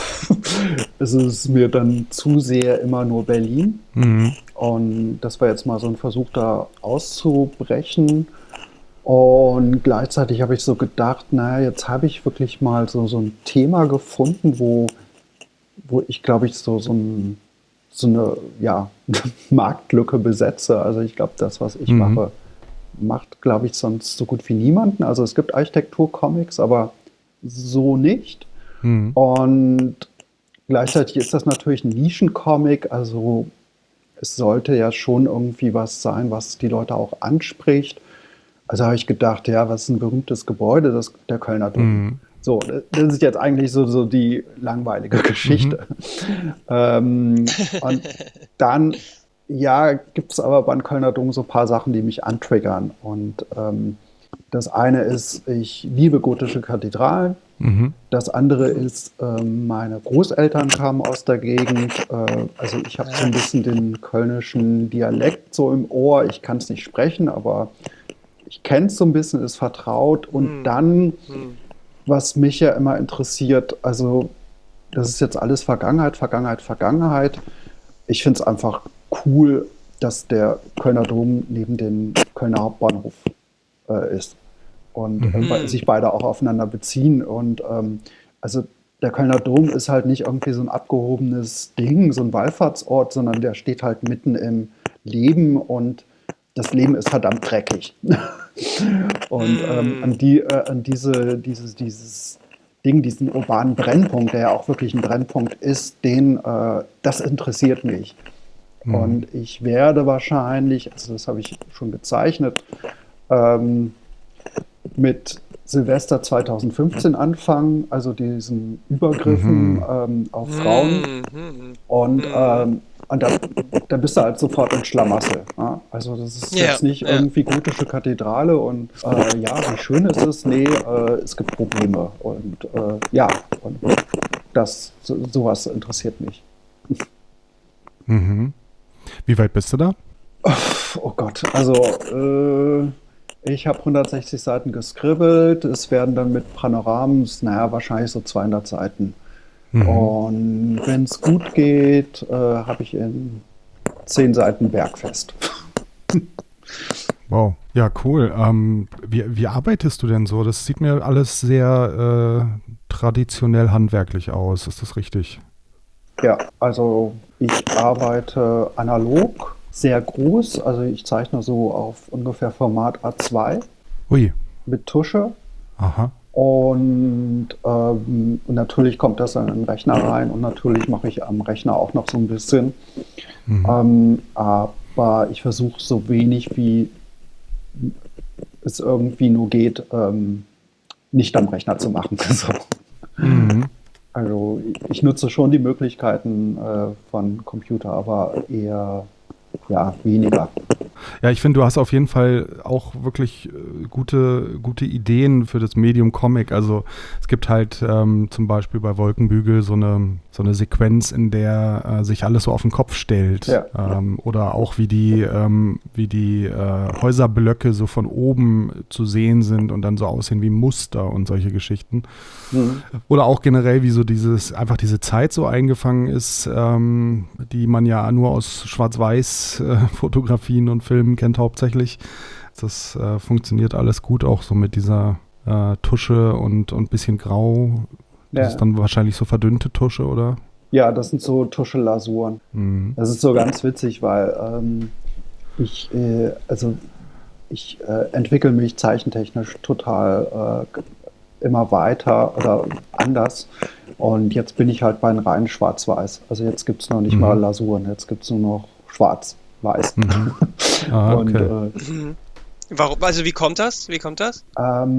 es ist mir dann zu sehr immer nur Berlin. Mhm. Und das war jetzt mal so ein Versuch, da auszubrechen. Und gleichzeitig habe ich so gedacht, naja, jetzt habe ich wirklich mal so, so ein Thema gefunden, wo, wo ich, glaube ich, so, so, ein, so eine ja, Marktlücke besetze. Also ich glaube, das, was ich Mhm. mache, macht, glaube ich, sonst so gut wie niemanden. Also es gibt Architektur-Comics, aber so nicht. Mhm. Und gleichzeitig ist das natürlich ein Nischencomic, also es sollte ja schon irgendwie was sein, was die Leute auch anspricht. Also habe ich gedacht, ja, was ist ein berühmtes Gebäude, das der Kölner Dom. Mhm. So, das ist jetzt eigentlich so, so die langweilige Geschichte. Ähm, und dann, ja, gibt es aber beim Kölner Dom so ein paar Sachen, die mich antriggern. Und ähm, das eine ist, ich liebe gotische Kathedralen. Mhm. Das andere ist, ähm, meine Großeltern kamen aus der Gegend. Äh, also ich habe so ein bisschen den kölnischen Dialekt so im Ohr. Ich kann es nicht sprechen, aber ich kenne es so ein bisschen, ist vertraut. Und Hm. dann, Hm. was mich ja immer interessiert, also das ist jetzt alles Vergangenheit, Vergangenheit, Vergangenheit. Ich finde es einfach cool, dass der Kölner Dom neben dem Kölner Hauptbahnhof äh, ist und Mhm. äh, weil sich beide auch aufeinander beziehen. Und ähm, also der Kölner Dom ist halt nicht irgendwie so ein abgehobenes Ding, so ein Wallfahrtsort, sondern der steht halt mitten im Leben und das Leben ist verdammt dreckig. Und ähm, an, die, äh, an diese, dieses, dieses Ding, diesen urbanen Brennpunkt, der ja auch wirklich ein Brennpunkt ist, den, äh, das interessiert mich. Mhm. Und ich werde wahrscheinlich, also das habe ich schon gezeichnet, ähm, mit Silvester zweitausendfünfzehn anfangen, also diesen Übergriffen Mhm. ähm, auf Frauen. Mhm. Und, Mhm. ähm, und da, da bist du halt sofort in Schlamassel. Ja? Also das ist Ja, jetzt nicht ja. irgendwie gotische Kathedrale und äh, ja, wie schön ist es? Nee, äh, es gibt Probleme. Und äh, ja, und das, so, sowas interessiert mich. Mhm. Wie weit bist du da? Oh Gott, also äh, ich habe hundertsechzig Seiten geskribbelt. Es werden dann mit Panoramen, naja, wahrscheinlich so zweihundert Seiten. Mhm. Und wenn es gut geht, äh, habe ich in zehn Seiten Bergfest. Wow, ja, cool. Ähm, wie, wie arbeitest du denn so? Das sieht mir alles sehr äh, traditionell handwerklich aus. Ist das richtig? Ja, also ich arbeite analog, sehr groß. Also ich zeichne so auf ungefähr Format A zwei Ui, mit Tusche. aha. Und ähm, natürlich kommt das dann in den Rechner rein und natürlich mache ich am Rechner auch noch so ein bisschen. Mhm. Ähm, aber ich versuche so wenig wie es irgendwie nur geht, ähm, nicht am Rechner zu machen. So. Mhm. Also ich nutze schon die Möglichkeiten äh, von Computer, aber eher ja, weniger. Ja, ich finde, du hast auf jeden Fall auch wirklich äh, gute, gute Ideen für das Medium Comic. Also es gibt halt ähm, zum Beispiel bei Wolkenbügel so eine, so eine Sequenz, in der äh, sich alles so auf den Kopf stellt. Ja. Ähm, oder auch wie die, ähm, wie die äh, Häuserblöcke so von oben zu sehen sind und dann so aussehen wie Muster und solche Geschichten. Mhm. Oder auch generell, wie so dieses, einfach diese Zeit so eingefangen ist, ähm, die man ja nur aus Schwarz-Weiß-Fotografien und Filmen kennt hauptsächlich. Das äh, funktioniert alles gut, auch so mit dieser äh, Tusche und ein bisschen Grau. Das Ja. ist dann wahrscheinlich so verdünnte Tusche, oder? Ja, das sind so Tuschelasuren. Mhm. Das ist so ganz witzig, weil ähm, ich, äh, also ich äh, entwickle mich zeichentechnisch total äh, immer weiter oder anders. Und jetzt bin ich halt bei rein Schwarz-Weiß. Also jetzt gibt es noch nicht Mhm. mal Lasuren, jetzt gibt es nur noch Schwarz-Weiß. Mhm. Ah, Und okay. äh, Mhm. Warum, also wie kommt das? Wie kommt das?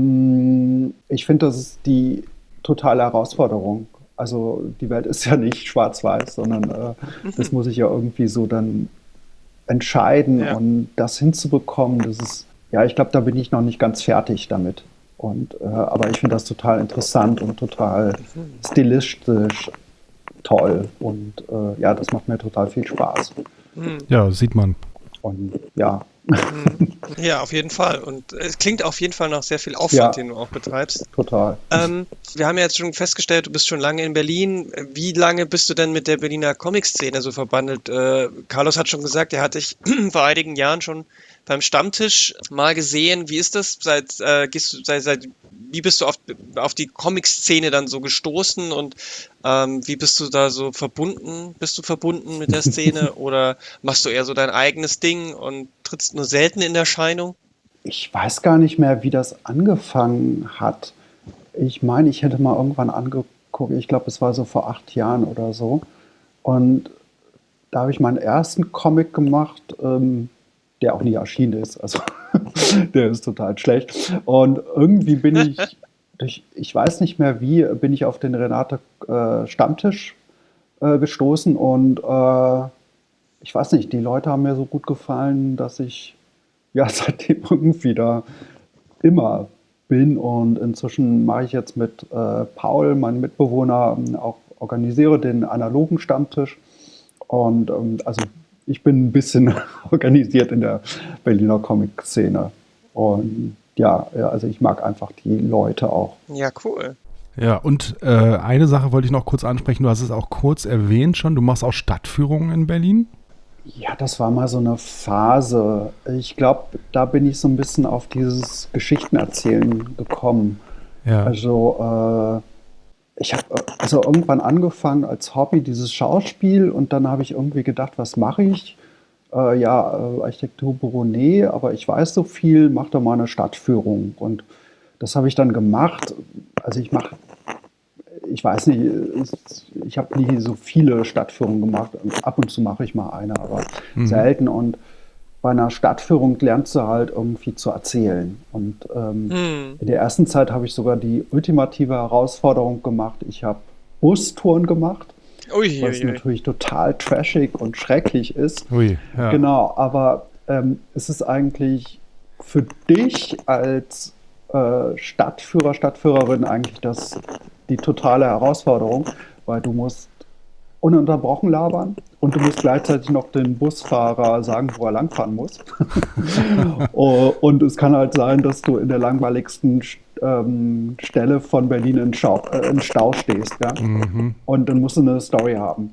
ähm, ich finde, das ist die totale Herausforderung. Also die Welt ist ja nicht schwarz-weiß, sondern äh, das muss ich ja irgendwie so dann entscheiden Ja. und das hinzubekommen, das ist, ja, ich glaube, da bin ich noch nicht ganz fertig damit. Und, äh, aber ich finde das total interessant und total stilistisch toll. Und äh, ja, das macht mir total viel Spaß. Mhm. Ja, sieht man. Und ja, Mhm. Ja, auf jeden Fall. Und es klingt auf jeden Fall nach sehr viel Aufwand, Ja. den du auch betreibst. total. Ähm, wir haben ja jetzt schon festgestellt, du bist schon lange in Berlin. Wie lange bist du denn mit der Berliner Comic-Szene so verbandelt? Äh, Carlos hat schon gesagt, er hat dich vor einigen Jahren schon beim Stammtisch mal gesehen. Wie ist das? Seit, äh, gehst du, seit, seit, wie bist du auf, auf die Comic-Szene dann so gestoßen und ähm, wie bist du da so verbunden? Bist du verbunden mit der Szene oder machst du eher so dein eigenes Ding und trittst nur selten in Erscheinung? Ich weiß gar nicht mehr, wie das angefangen hat. Ich meine, ich hätte mal irgendwann angeguckt, ich glaube, es war so vor acht Jahren oder so. Und da habe ich meinen ersten Comic gemacht, ähm, der auch nie erschienen ist. Also der ist total schlecht. Und irgendwie bin ich, durch, ich weiß nicht mehr wie, bin ich auf den Renate äh, Stammtisch äh, gestoßen. Und äh, ich weiß nicht, die Leute haben mir so gut gefallen, dass ich ja seitdem irgendwie da immer bin. Und inzwischen mache ich jetzt mit äh, Paul, meinem Mitbewohner, auch organisiere den analogen Stammtisch. Und ähm, also ich bin ein bisschen organisiert in der Berliner Comic-Szene. Und ja, ja, also ich mag einfach die Leute auch. Ja, cool. Ja, und äh, eine Sache wollte ich noch kurz ansprechen. Du hast es auch kurz erwähnt schon. Du machst auch Stadtführungen in Berlin? Ja, das war mal so eine Phase. Ich glaube, da bin ich so ein bisschen auf dieses Geschichtenerzählen gekommen. Ja. Also, äh, ich habe also irgendwann angefangen als Hobby dieses Schauspiel und dann habe ich irgendwie gedacht, was mache ich? Äh, ja, äh, Architekturbüro, nee, aber ich weiß so viel, mach doch mal eine Stadtführung. Und das habe ich dann gemacht. Also ich mache, ich weiß nicht, ich habe nie so viele Stadtführungen gemacht. Ab und zu mache ich mal eine, aber mhm. selten. Und bei einer Stadtführung lernst du halt irgendwie zu erzählen. Und ähm, mhm. in der ersten Zeit habe ich sogar die ultimative Herausforderung gemacht. Ich habe Bustouren gemacht, ui, was ui, ui. natürlich total trashig und schrecklich ist. Ui, ja. Genau, aber ähm, es ist eigentlich für dich als äh, Stadtführer, Stadtführerin eigentlich das, die totale Herausforderung, weil du musst ununterbrochen labern und du musst gleichzeitig noch den Busfahrer sagen, wo er langfahren muss. Und es kann halt sein, dass du in der langweiligsten ähm, Stelle von Berlin in, Schau, äh, in Stau stehst. Ja? Mhm. Und dann musst du eine Story haben.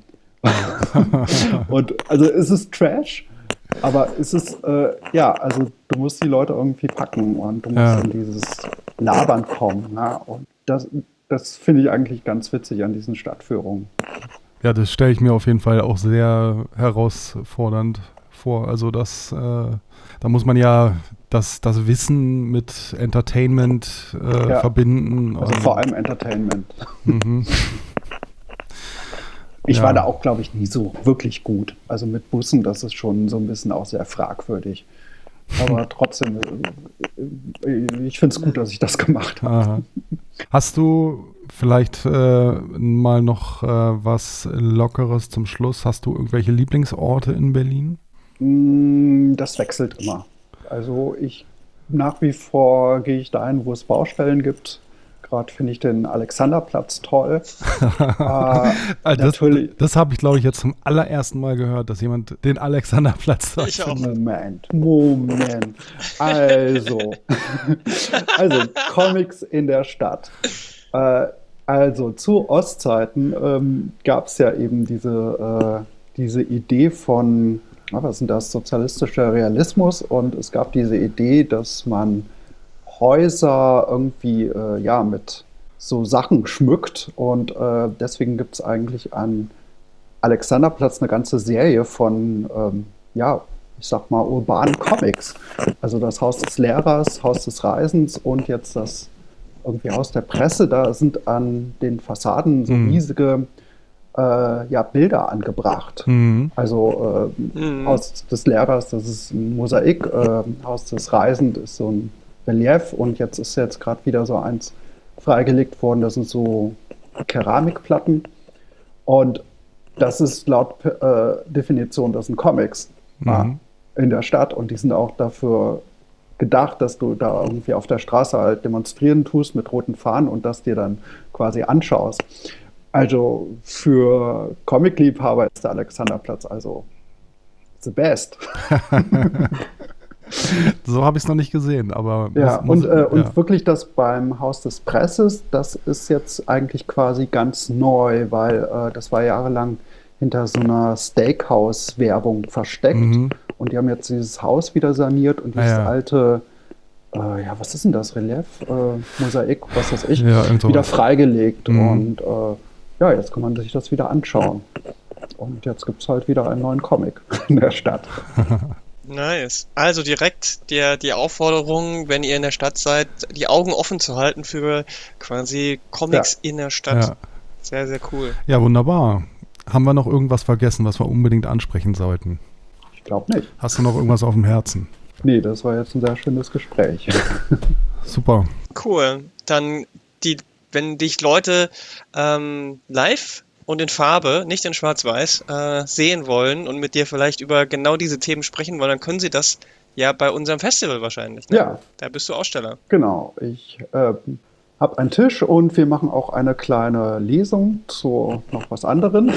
Und also es ist Trash, aber es ist, äh, ja, also du musst die Leute irgendwie packen und du musst ja. in dieses Labern kommen. Ja? Und das, das finde ich eigentlich ganz witzig an diesen Stadtführungen. Ja, das stelle ich mir auf jeden Fall auch sehr herausfordernd vor. Also das, äh, da muss man ja das, das Wissen mit Entertainment äh, ja. verbinden. Also vor allem Entertainment. Mhm. Ich ja. war da auch, glaube ich, nie so wirklich gut. Also mit Bussen, das ist schon so ein bisschen auch sehr fragwürdig. Aber trotzdem, ich finde es gut, dass ich das gemacht habe. Aha. Hast du vielleicht äh, mal noch äh, was Lockeres zum Schluss? Hast du irgendwelche Lieblingsorte in Berlin? Das wechselt immer. Also ich nach wie vor gehe ich dahin, wo es Baustellen gibt. Gerade finde ich den Alexanderplatz toll. äh, das natürlich. Das habe ich, glaube ich, jetzt zum allerersten Mal gehört, dass jemand den Alexanderplatz sagt. Ich auch. Moment, Moment. Also, also Comics in der Stadt. Äh, also zu Ostzeiten ähm, gab es ja eben diese, äh, diese Idee von, was ist das, sozialistischer Realismus, und es gab diese Idee, dass man Häuser irgendwie äh, ja, mit so Sachen schmückt, und äh, deswegen gibt es eigentlich an Alexanderplatz eine ganze Serie von, ähm, ja, ich sag mal, urbanen Comics. Also das Haus des Lehrers, Haus des Reisens und jetzt das irgendwie Haus der Presse. Da sind an den Fassaden so mhm. riesige äh, ja, Bilder angebracht. Mhm. Also äh, mhm. Haus des Lehrers, das ist ein Mosaik, äh, Haus des Reisens ist so ein Relief, und jetzt ist jetzt gerade wieder so eins freigelegt worden, das sind so Keramikplatten, und das ist laut äh, Definition, das sind Comics mhm. äh, in der Stadt, und die sind auch dafür gedacht, dass du da irgendwie auf der Straße halt demonstrieren tust mit roten Fahnen und das dir dann quasi anschaust. Also für Comic-Liebhaber ist der Alexanderplatz also the best. So habe ich es noch nicht gesehen, aber... Ja, muss, und, äh, ja. und wirklich das beim Haus des Presses, das ist jetzt eigentlich quasi ganz neu, weil äh, das war jahrelang hinter so einer Steakhouse-Werbung versteckt, mhm. und die haben jetzt dieses Haus wieder saniert und dieses ah, ja. alte, äh, ja, was ist denn das, Relief, äh, Mosaik, was weiß ich, ja, wieder freigelegt, mhm. und äh, ja, jetzt kann man sich das wieder anschauen. Und jetzt gibt es halt wieder einen neuen Comic in der Stadt. Nice. Also direkt der, die Aufforderung, wenn ihr in der Stadt seid, die Augen offen zu halten für quasi Comics ja. in der Stadt. Ja. Sehr, sehr cool. Ja, wunderbar. Haben wir noch irgendwas vergessen, was wir unbedingt ansprechen sollten? Ich glaube nicht. Hast du noch irgendwas auf dem Herzen? Nee, das war jetzt ein sehr schönes Gespräch. Super. Cool. Dann, die, wenn dich Leute ähm, live und in Farbe, nicht in Schwarz-Weiß, äh, sehen wollen und mit dir vielleicht über genau diese Themen sprechen wollen, dann können sie das ja bei unserem Festival wahrscheinlich. Ne? Ja. Da bist du Aussteller. Genau. Ich äh, habe einen Tisch und wir machen auch eine kleine Lesung zu noch was anderem.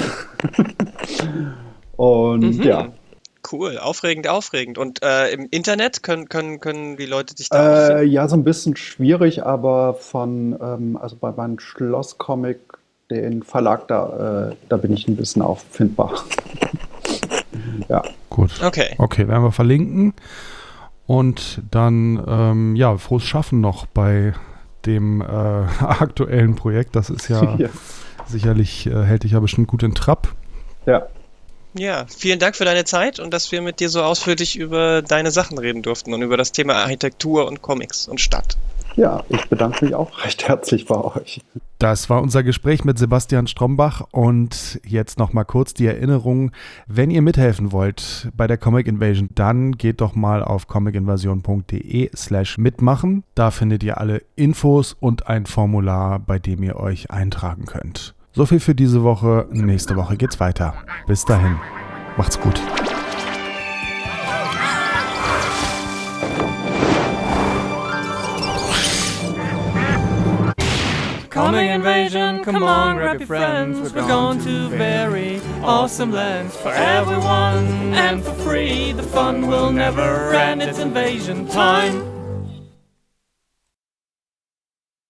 Und mhm. ja. Cool, aufregend, aufregend. Und äh, im Internet können, können, können die Leute dich da äh, Ja, so ein bisschen schwierig, aber von, ähm, also bei meinem Schlosscomic, den Verlag, da, äh, da bin ich ein bisschen auffindbar. Ja. Gut. Okay. Okay, werden wir verlinken. Und dann, ähm, ja, frohes Schaffen noch bei dem äh, aktuellen Projekt. Das ist ja, ja. sicherlich, äh, hält dich ja bestimmt gut in Trab. Ja. Ja, vielen Dank für deine Zeit und dass wir mit dir so ausführlich über deine Sachen reden durften und über das Thema Architektur und Comics und Stadt. Ja, ich bedanke mich auch recht herzlich bei euch. Das war unser Gespräch mit Sebastian Strombach und jetzt noch mal kurz die Erinnerung, wenn ihr mithelfen wollt bei der Comic Invasion, dann geht doch mal auf comicinvasion.de slash mitmachen. Da findet ihr alle Infos und ein Formular, bei dem ihr euch eintragen könnt. So viel für diese Woche. Nächste Woche geht's weiter. Bis dahin. Macht's gut. Comic Invasion, come on, grab your friends. We're going to very awesome lands for everyone and for free. The fun will never end, it's invasion time.